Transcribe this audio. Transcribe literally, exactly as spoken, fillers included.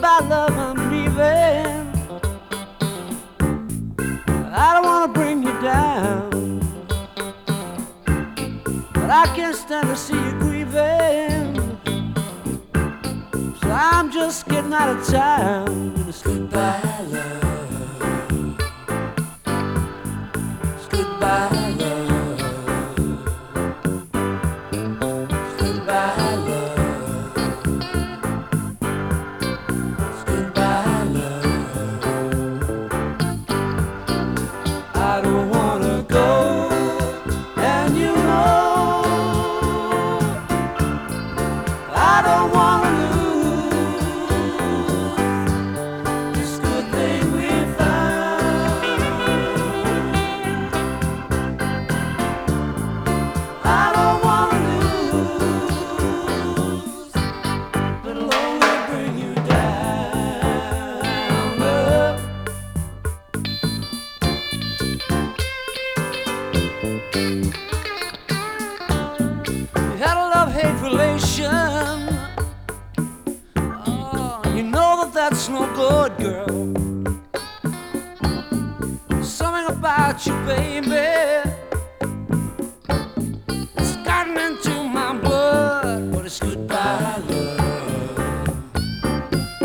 goodbye, love, I'm leaving. I don't wanna bring you down, but I can't stand to see you grieving. So I'm just getting out of town. It's goodbye, love. It's goodbye, love. It's goodbye, love. It's goodbye, love. I don't wanna go, and you know I don't wanna lose this good thing we found. I don't wanna lose, but it'll only bring you down, love. We had a love-hate relation. Oh, you know that that's no good, girl. Something about you, baby, it's gotten into my blood. But it's goodbye, love.